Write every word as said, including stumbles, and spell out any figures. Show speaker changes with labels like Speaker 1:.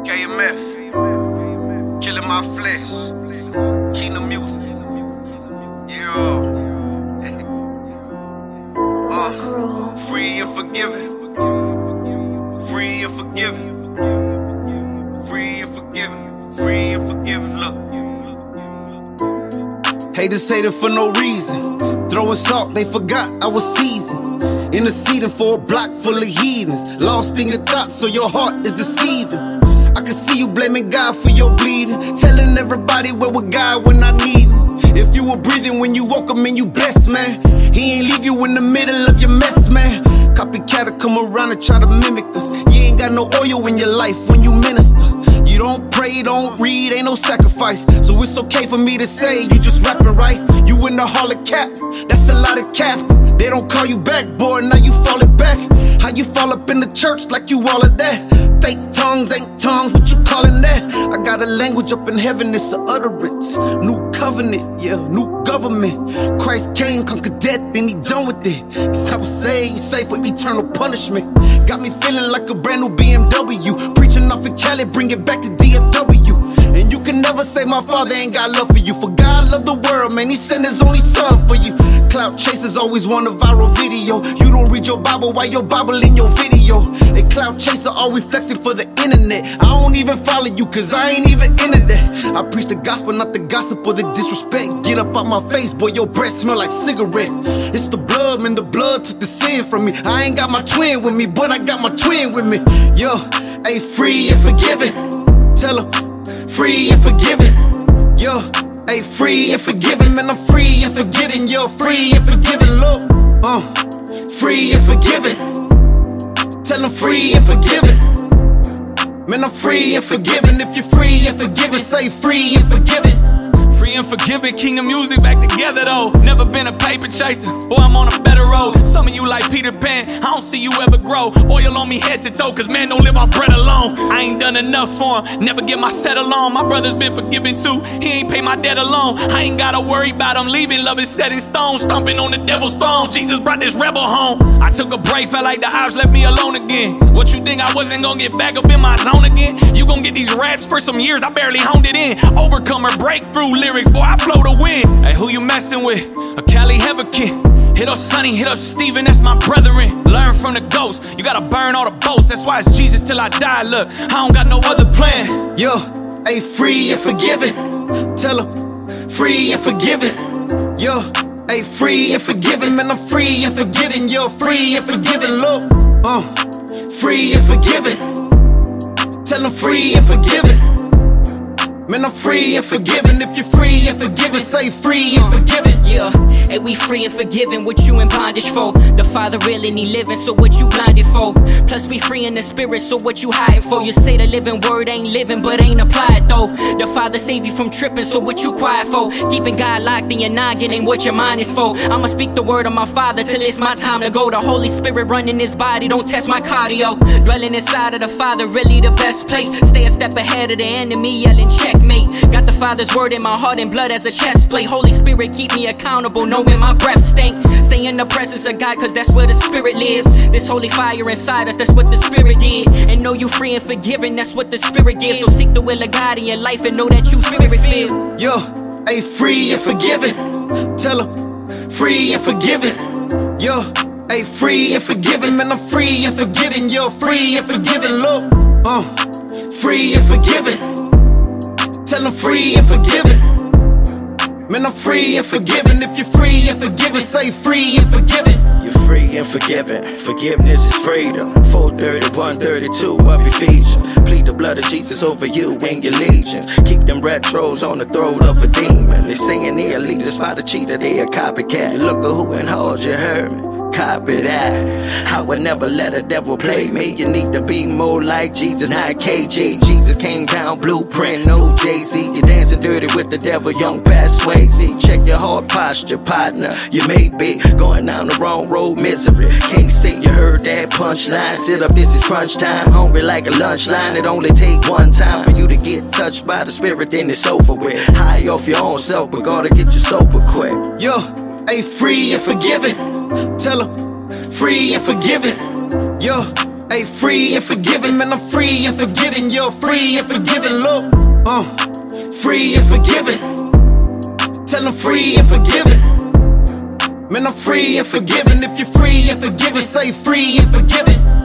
Speaker 1: K M F, killing my flesh, Kingdom Music, yeah. uh, free and forgiven, free and forgiven, free and forgiven, free and forgiven, look. Haters hated for no reason, throwing salt, they forgot I was seasoned. Interceding for a block full of heathens, lost in your thoughts so your heart is deceiving. I can see you blaming God for your bleeding, telling everybody where with God when I need him. If you were breathing when you woke up, man, you blessed, man. He ain't leave you in the middle of your mess, man. Copycatter come around and try to mimic us. You ain't got no oil in your life when you minister. You don't pray, don't read, ain't no sacrifice. So it's okay for me to say you just rapping, right? You in the harlot cap, that's a lot of cap. They don't call you back, boy, now you falling back. How you fall up in the church like you all of that? Fake tongues ain't tongues, what you calling that? I got a language up in heaven, it's a utterance. New covenant, yeah, new government. Christ came, conquered death, then he done with it. It's how I say, he's safe for eternal punishment. Got me feeling like a brand new B M W. Preaching off of Cali, bring it back to D F W. And you can never say my father ain't got love for you. For God loved the world, man, he sent his only son for you. Clout chasers always want a viral video. You don't read your Bible, why your Bible in your video? And clout chaser always flexing for the internet. I don't even follow you, cause I ain't even into that. I preach the gospel, not the gossip or the disrespect. Get up out my face, boy, your breath smell like cigarette. It's the blood, man, the blood took the sin from me. I ain't got my twin with me, but I got my twin with me. Yo, hey, free and forgiven. Tell her, free and forgiven. Yo, hey, free and forgiven, man, I'm free and forgiven. Yo, free and forgiven, look, uh, free and forgiven. Tell them free and forgiven. Man, I'm free and forgiven. If you're free and forgiven, say free and forgiven.
Speaker 2: Free and forgiven, Kingdom Music back together though. Never been a paper chaser, boy, I'm on a better road. Some of you like Peter Pan, I don't see you ever grow. Oil on me head to toe, cause man don't live on bread alone. I ain't done enough for him, never get my set alone. My brother's been forgiven too, he ain't pay my debt alone. I ain't gotta worry about him leaving, love is set in stone. Stomping on the devil's throne, Jesus brought this rebel home. I took a break, felt like the ops left me alone again. What you think I wasn't gonna get back up in my zone again? You gon' get these raps for some years, I barely honed it in. Overcomer, breakthrough lyrics, boy, I flow to win. Hey, who you messing with? A Cali Heverkin. Hit up Sonny, hit up Steven, that's my brethren. Learn from the ghost, you gotta burn all the boats. That's why it's Jesus till I die, look, I don't got no other plan.
Speaker 1: Yo, hey, free and forgiven. Tell her, free and forgiven. Yo, hey, free and forgiven, man, I'm free and forgiven. Yo, free and forgiven, look, uh, free and forgiven. Tell them free and forgiven. Man, I'm free and forgiven. If you're free and forgiven, say free and forgiven.
Speaker 3: Yeah, and we free and forgiven. What you in bondage for? The Father really need living, so what you blinded for? Plus we free in the spirit, so what you hiding for? You say the living word ain't living, but ain't applied though. The Father saved you from tripping, so what you quiet for? Keeping God locked in your noggin ain't what your mind is for. I'ma speak the word of my Father till it's my time to go. The Holy Spirit running his body, don't test my cardio. Dwelling inside of the Father, really the best place. Stay a step ahead of the enemy, yelling checkmate. Got the Father's word in my heart and blood as a chest plate. Holy Spirit keep me accountable, knowing my breath stink. Stay in the presence of God, cause that's where the Spirit lives. This holy fire inside us, that's what the Spirit did. And know you free and forgiven, that's what the Spirit gives. So seek the will of God in your life and know that you Spirit filled.
Speaker 1: Yo, hey, free and forgiven. Tell her, free and forgiven. Yo, hey, free and forgiven, man, I'm free and forgiven. Yo, free and forgiven, look, uh, free and forgiven. Tell them free and forgiven. Man, I'm free and forgiven. If you're free and forgiven, say free and forgiven.
Speaker 4: You're free and forgiven. Forgiveness is freedom. four thirty, one thirty-two of Ephesians. Plead the blood of Jesus over you and your legion. Keep them retros on the throat of a demon. They saying they're leaders by the cheater, they a copycat. You look at who and hard, you heard me. Copy that. I would never let a devil play me. You need to be more like Jesus, not K G. Jesus came down, blueprint, no Jay-Z. You're dancing dirty with the devil, young Pat Swayze. Check your heart posture, partner. You may be going down the wrong road, misery. Can't say you heard that punchline. Sit up, this is crunch time. Hungry like a lunch line. It only take one time for you to get touched by the Spirit, then it's over with. High off your own self, but gotta get you sober quick.
Speaker 1: Yo, hey, free and forgiven. Tell her, free and forgiven. Yo, Hey, free and forgiven, man, I'm free and forgiven. You're free and forgiven, look. Uh, free and forgiven. Tell them free and forgiven. Man, I'm free and forgiven. If you're free and forgiven, say free and forgiven.